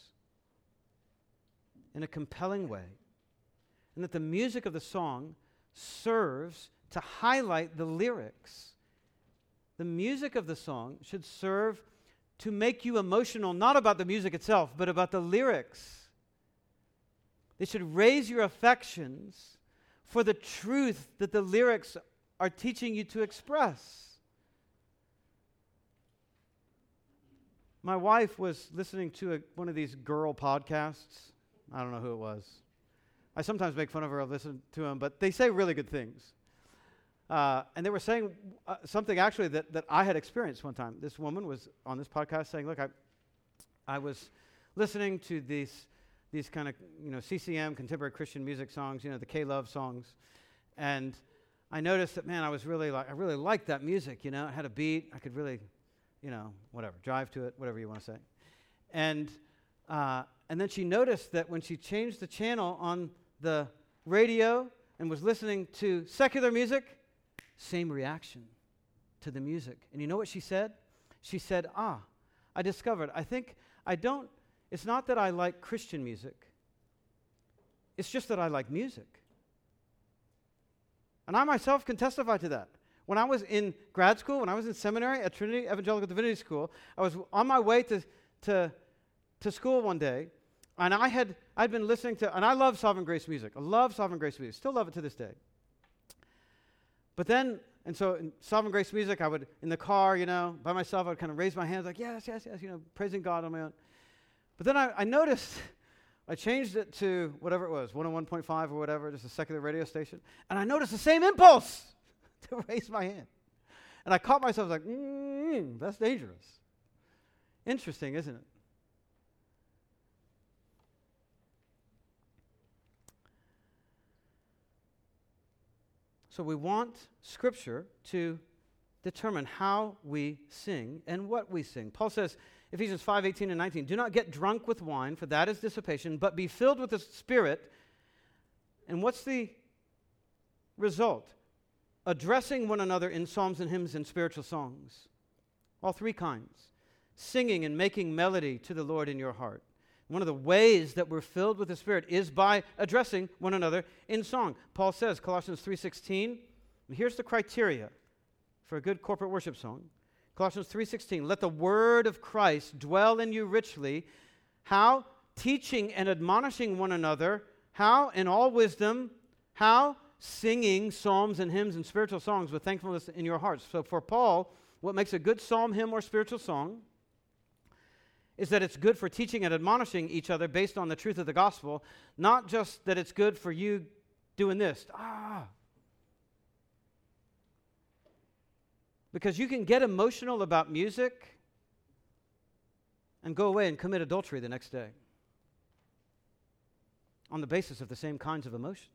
S1: in a compelling way, and that the music of the song serves to highlight the lyrics. The music of the song should serve to make you emotional, not about the music itself, but about the lyrics. They should raise your affections for the truth that the lyrics are teaching you to express. My wife was listening to a, one of these girl podcasts. I don't know who it was. I sometimes make fun of her, I'll listen to them, but they say really good things. Uh, and they were saying uh, something actually that, that I had experienced one time. This woman was on this podcast saying, look, I I was listening to these these kind of, you know, C C M, contemporary Christian music songs, you know, the K-Love songs, and I noticed that, man, I was really like, I really liked that music, you know, it had a beat, I could really, you know, whatever, drive to it, whatever you want to say. And uh, and then she noticed that when she changed the channel on the radio and was listening to secular music, same reaction to the music. And you know what she said? She said, ah, I discovered, I think I don't, it's not that I like Christian music. It's just that I like music. And I myself can testify to that. When I was in grad school, when I was in seminary at Trinity Evangelical Divinity School, I was on my way to, to, to school one day, and I had, I'd been listening to, and I love Sovereign Grace music. I love Sovereign Grace music. Still love it to this day. But then, and so in Sovereign Grace music, I would, in the car, you know, by myself, I would kind of raise my hands like, yes, yes, yes, you know, praising God on my own. But then I, I noticed, I changed it to whatever it was, one oh one point five or whatever, just a secular radio station, and I noticed the same impulse to raise my hand. And I caught myself like, mm, that's dangerous. Interesting, isn't it? So we want Scripture to determine how we sing and what we sing. Paul says, Ephesians five, eighteen and nineteen, do not get drunk with wine, for that is dissipation, but be filled with the Spirit. And what's the result? Addressing one another in psalms and hymns and spiritual songs. All three kinds. Singing and making melody to the Lord in your heart. One of the ways that we're filled with the Spirit is by addressing one another in song. Paul says, Colossians three sixteen, and here's the criteria for a good corporate worship song. Colossians three sixteen, let the word of Christ dwell in you richly. How? Teaching and admonishing one another. How? In all wisdom. How? Singing psalms and hymns and spiritual songs with thankfulness in your hearts. So for Paul, what makes a good psalm, hymn, or spiritual song is that it's good for teaching and admonishing each other based on the truth of the gospel, not just that it's good for you doing this. Ah. Because you can get emotional about music and go away and commit adultery the next day on the basis of the same kinds of emotions.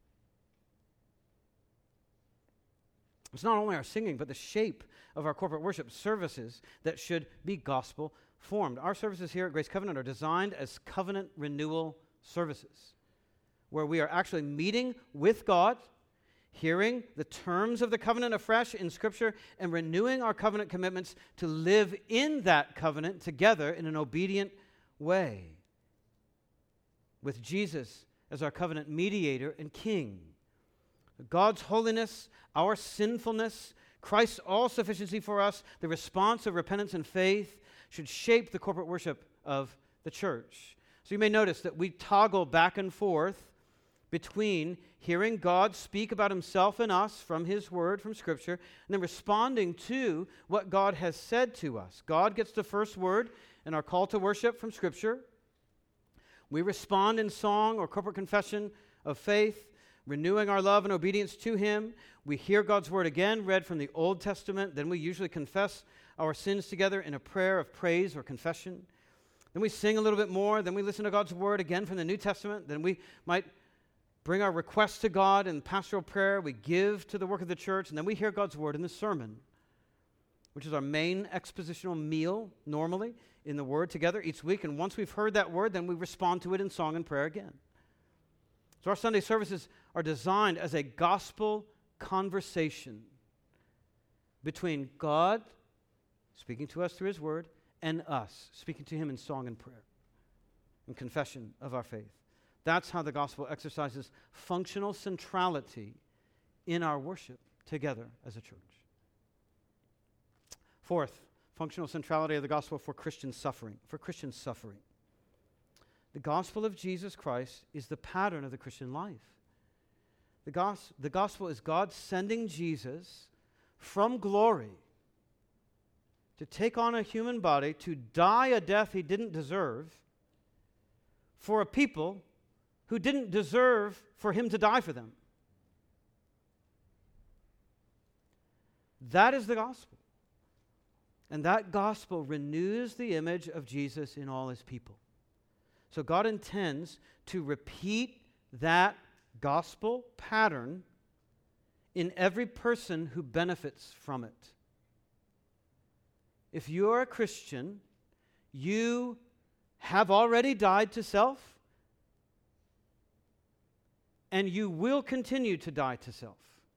S1: It's not only our singing, but the shape of our corporate worship services that should be gospel formed. Our services here at Grace Covenant are designed as covenant renewal services, where we are actually meeting with God, hearing the terms of the covenant afresh in Scripture, and renewing our covenant commitments to live in that covenant together in an obedient way, with Jesus as our covenant mediator and king. God's holiness, our sinfulness, Christ's all-sufficiency for us, the response of repentance and faith should shape the corporate worship of the church. So you may notice that we toggle back and forth between hearing God speak about himself and us from his word, from Scripture, and then responding to what God has said to us. God gets the first word in our call to worship from Scripture. We respond in song or corporate confession of faith, renewing our love and obedience to him. We hear God's word again, read from the Old Testament. Then we usually confess our sins together in a prayer of praise or confession. Then we sing a little bit more. Then we listen to God's word again from the New Testament. Then we might bring our requests to God in pastoral prayer. We give to the work of the church. And then we hear God's word in the sermon, which is our main expositional meal normally in the word together each week. And once we've heard that word, then we respond to it in song and prayer again. So our Sunday services are designed as a gospel conversation between God speaking to us through his word and us speaking to him in song and prayer and confession of our faith. That's how the gospel exercises functional centrality in our worship together as a church. Fourth, functional centrality of the gospel for Christian suffering, for Christian suffering. The gospel of Jesus Christ is the pattern of the Christian life. The, gos- the gospel is God sending Jesus from glory to take on a human body, to die a death he didn't deserve for a people who didn't deserve for him to die for them. That is the gospel. And that gospel renews the image of Jesus in all his people. So God intends to repeat that gospel pattern in every person who benefits from it. If you're a Christian, you have already died to self, and you will continue to die to self.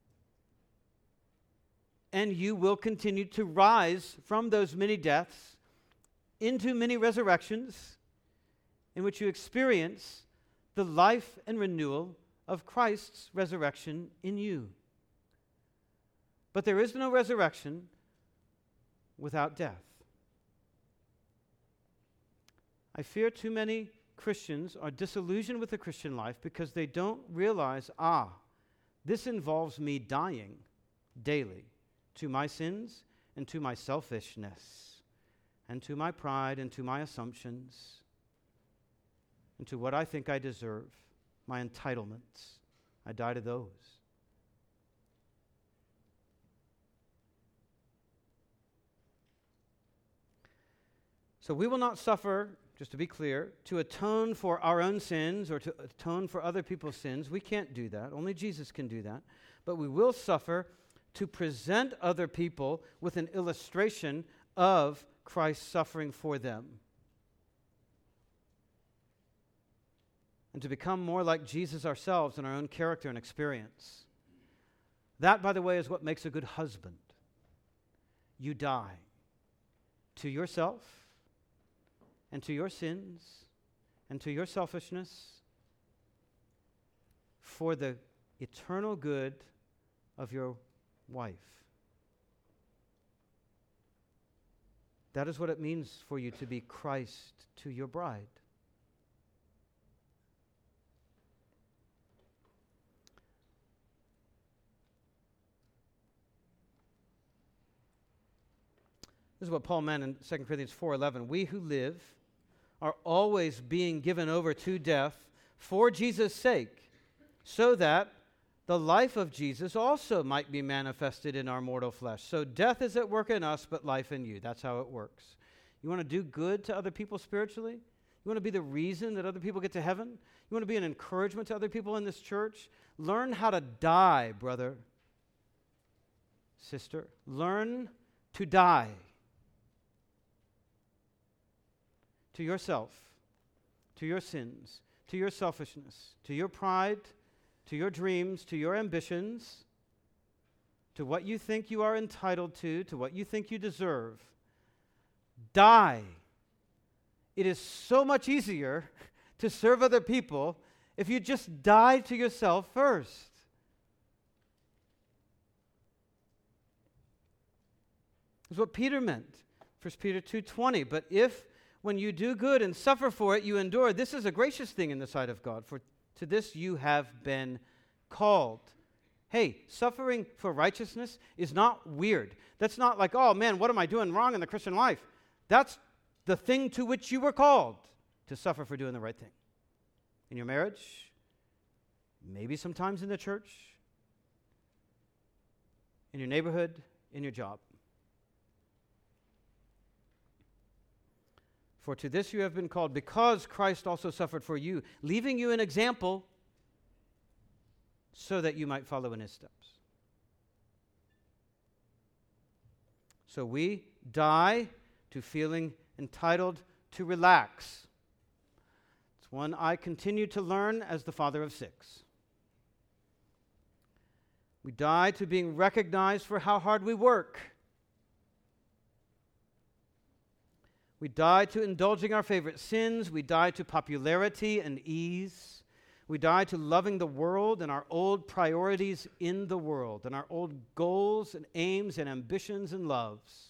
S1: And you will continue to rise from those many deaths into many resurrections in which you experience the life and renewal of Christ's resurrection in you. But there is no resurrection without death. I fear too many Christians are disillusioned with the Christian life because they don't realize, ah, this involves me dying daily to my sins and to my selfishness and to my pride and to my assumptions and to what I think I deserve, my entitlements. I die to those. So we will not suffer, just to be clear, to atone for our own sins or to atone for other people's sins. We can't do that. Only Jesus can do that. But we will suffer to present other people with an illustration of Christ's suffering for them. And to become more like Jesus ourselves in our own character and experience. That, by the way, is what makes a good husband. You die to yourself and to your sins and to your selfishness for the eternal good of your wife. That is what it means for you to be Christ to your bride. This is what Paul meant in Second Corinthians four eleven. We who live are always being given over to death for Jesus' sake, so that the life of Jesus also might be manifested in our mortal flesh. So death is at work in us, but life in you. That's how it works. You want to do good to other people spiritually? You want to be the reason that other people get to heaven? You want to be an encouragement to other people in this church? Learn how to die, brother, sister. Learn to die. To yourself, to your sins, to your selfishness, to your pride, to your dreams, to your ambitions, to what you think you are entitled to, to what you think you deserve. Die. It is so much easier to serve other people if you just die to yourself first. That's what Peter meant. First Peter two twenty. But if when you do good and suffer for it, you endure. This is a gracious thing in the sight of God, for to this you have been called. Hey, suffering for righteousness is not weird. That's not like, oh man, what am I doing wrong in the Christian life? That's the thing to which you were called, to suffer for doing the right thing. In your marriage, maybe sometimes in the church, in your neighborhood, in your job. For to this you have been called, because Christ also suffered for you, leaving you an example so that you might follow in his steps. So we die to feeling entitled to relax. It's one I continue to learn as the father of six. We die to being recognized for how hard we work. We die to indulging our favorite sins. We die to popularity and ease. We die to loving the world and our old priorities in the world and our old goals and aims and ambitions and loves.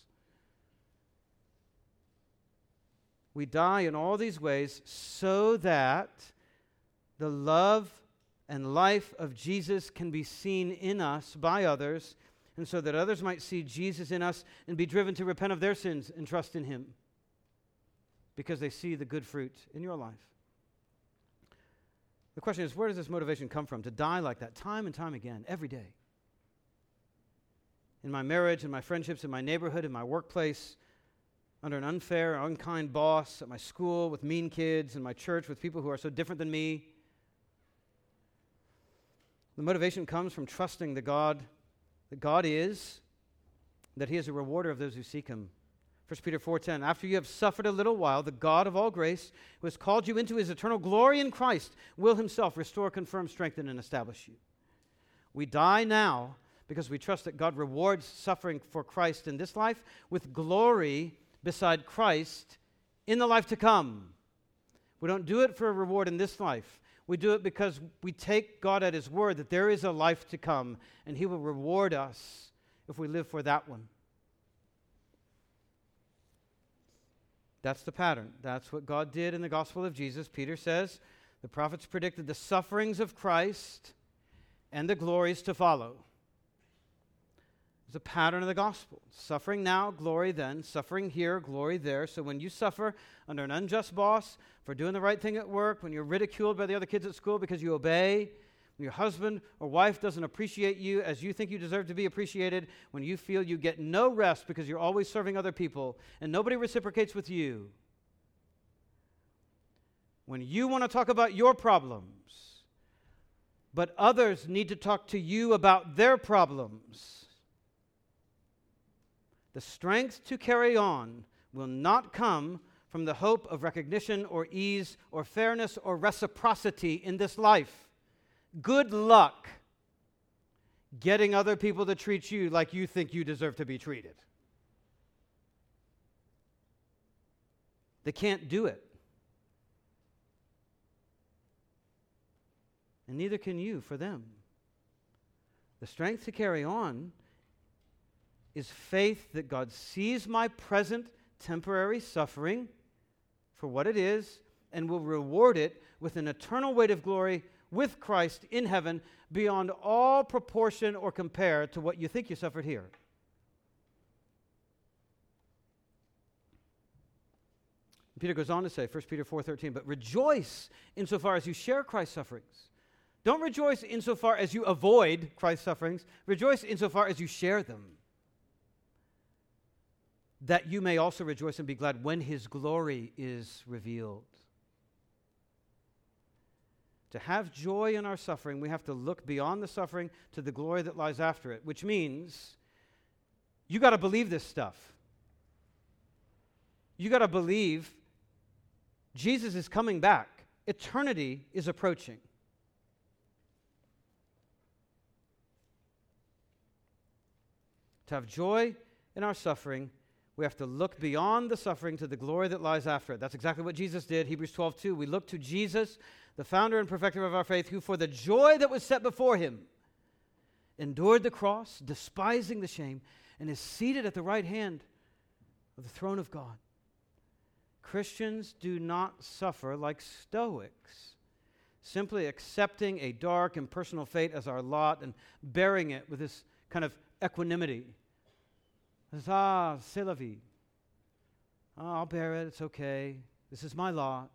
S1: We die in all these ways so that the love and life of Jesus can be seen in us by others, and so that others might see Jesus in us and be driven to repent of their sins and trust in him, because they see the good fruit in your life. The question is, where does this motivation come from to die like that time and time again, every day? In my marriage, in my friendships, in my neighborhood, in my workplace, under an unfair or unkind boss, at my school with mean kids, in my church with people who are so different than me. The motivation comes from trusting the God that God is, that he is a rewarder of those who seek him. First Peter four ten, after you have suffered a little while, the God of all grace, who has called you into his eternal glory in Christ, will himself restore, confirm, strengthen, and establish you. We die now because we trust that God rewards suffering for Christ in this life with glory beside Christ in the life to come. We don't do it for a reward in this life. We do it because we take God at his word that there is a life to come, and he will reward us if we live for that one. That's the pattern. That's what God did in the gospel of Jesus. Peter says the prophets predicted the sufferings of Christ and the glories to follow. It's a pattern of the gospel. Suffering now, glory then. Suffering here, glory there. So when you suffer under an unjust boss for doing the right thing at work, when you're ridiculed by the other kids at school because you obey, when your husband or wife doesn't appreciate you as you think you deserve to be appreciated, when you feel you get no rest because you're always serving other people and nobody reciprocates with you, when you want to talk about your problems, but others need to talk to you about their problems, the strength to carry on will not come from the hope of recognition or ease or fairness or reciprocity in this life. Good luck getting other people to treat you like you think you deserve to be treated. They can't do it. And neither can you for them. The strength to carry on is faith that God sees my present temporary suffering for what it is and will reward it with an eternal weight of glory with Christ in heaven beyond all proportion or compare to what you think you suffered here. Peter goes on to say, First Peter four thirteen, but rejoice insofar as you share Christ's sufferings. Don't rejoice insofar as you avoid Christ's sufferings. Rejoice insofar as you share them, that you may also rejoice and be glad when his glory is revealed. To have joy in our suffering, we have to look beyond the suffering to the glory that lies after it, which means you got to believe this stuff. You got to believe Jesus is coming back. Eternity is approaching. To have joy in our suffering, we have to look beyond the suffering to the glory that lies after it. That's exactly what Jesus did. Hebrews twelve two. We look to Jesus, the founder and perfecter of our faith, who for the joy that was set before him endured the cross, despising the shame, and is seated at the right hand of the throne of God. Christians do not suffer like Stoics, simply accepting a dark, impersonal fate as our lot and bearing it with this kind of equanimity. Ah, c'est la vie. Oh, I'll bear it, it's okay. This is my lot.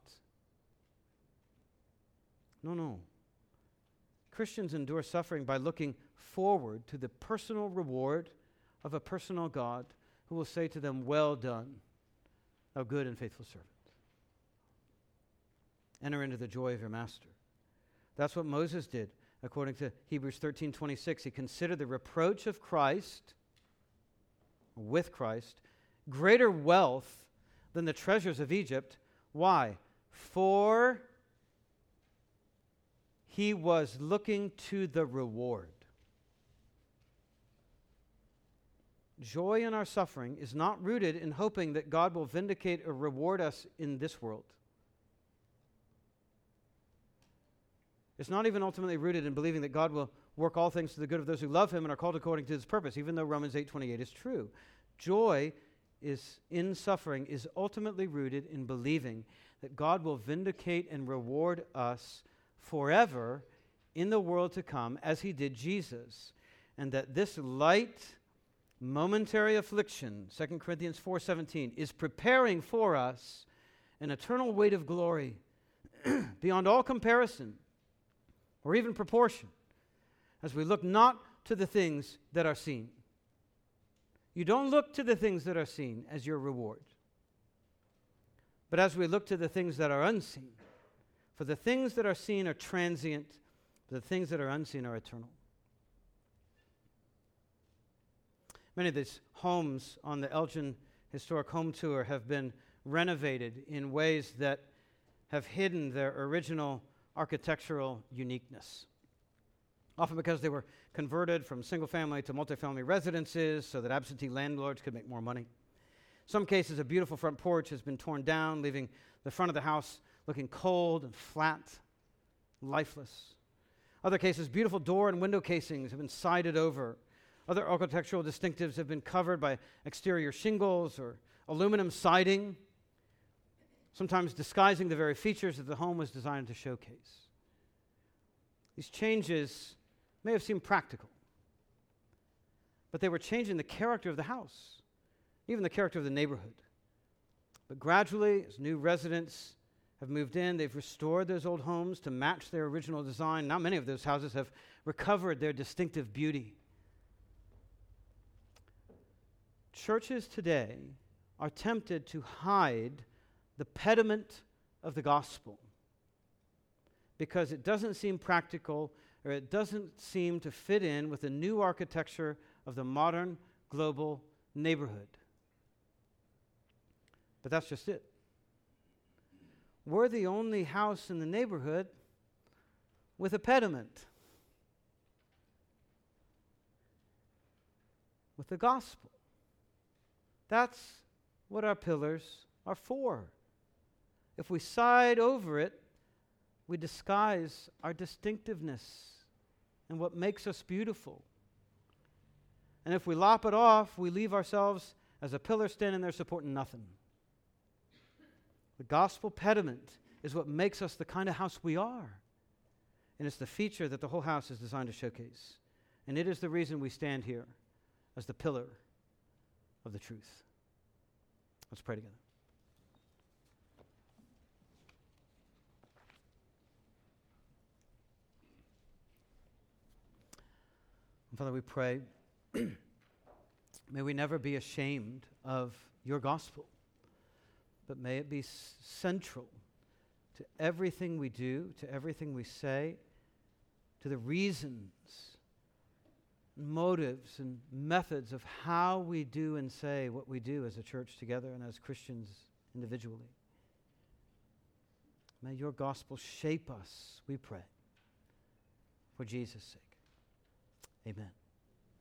S1: No, no. Christians endure suffering by looking forward to the personal reward of a personal God who will say to them, "Well done, thou good and faithful servant. Enter into the joy of your master." That's what Moses did. According to Hebrews thirteen twenty-six, he considered the reproach of Christ, with Christ, greater wealth than the treasures of Egypt. Why? For he was looking to the reward. Joy in our suffering is not rooted in hoping that God will vindicate or reward us in this world. It's not even ultimately rooted in believing that God will work all things to the good of those who love him and are called according to his purpose, even though Romans eight twenty-eight is true. Joy is in suffering is ultimately rooted in believing that God will vindicate and reward us forever in the world to come as he did Jesus, and that this light momentary affliction, Second Corinthians four seventeen, is preparing for us an eternal weight of glory beyond all comparison or even proportion, as we look not to the things that are seen. You don't look to the things that are seen as your reward, but as we look to the things that are unseen. For the things that are seen are transient, but the things that are unseen are eternal. Many of these homes on the Elgin Historic Home Tour have been renovated in ways that have hidden their original architectural uniqueness. Often because they were converted from single-family to multifamily residences so that absentee landlords could make more money. In some cases, a beautiful front porch has been torn down, leaving the front of the house looking cold and flat, lifeless. Other cases, beautiful door and window casings have been sided over. Other architectural distinctives have been covered by exterior shingles or aluminum siding, sometimes disguising the very features that the home was designed to showcase. These changes may have seemed practical, but they were changing the character of the house, even the character of the neighborhood. But gradually, as new residents have moved in, they've restored those old homes to match their original design. Now many of those houses have recovered their distinctive beauty. Churches today are tempted to hide the pediment of the gospel because it doesn't seem practical or it doesn't seem to fit in with the new architecture of the modern global neighborhood. But that's just it. We're the only house in the neighborhood with a pediment, with the gospel. That's what our pillars are for. If we side over it, we disguise our distinctiveness and what makes us beautiful. And if we lop it off, we leave ourselves as a pillar standing there supporting nothing. The gospel pediment is what makes us the kind of house we are. And it's the feature that the whole house is designed to showcase. And it is the reason we stand here as the pillar of the truth. Let's pray together. Father, we pray, may we never be ashamed of your gospel, but may it be s- central to everything we do, to everything we say, to the reasons, motives, and methods of how we do and say what we do as a church together and as Christians individually. May your gospel shape us, we pray, for Jesus' sake. Amen.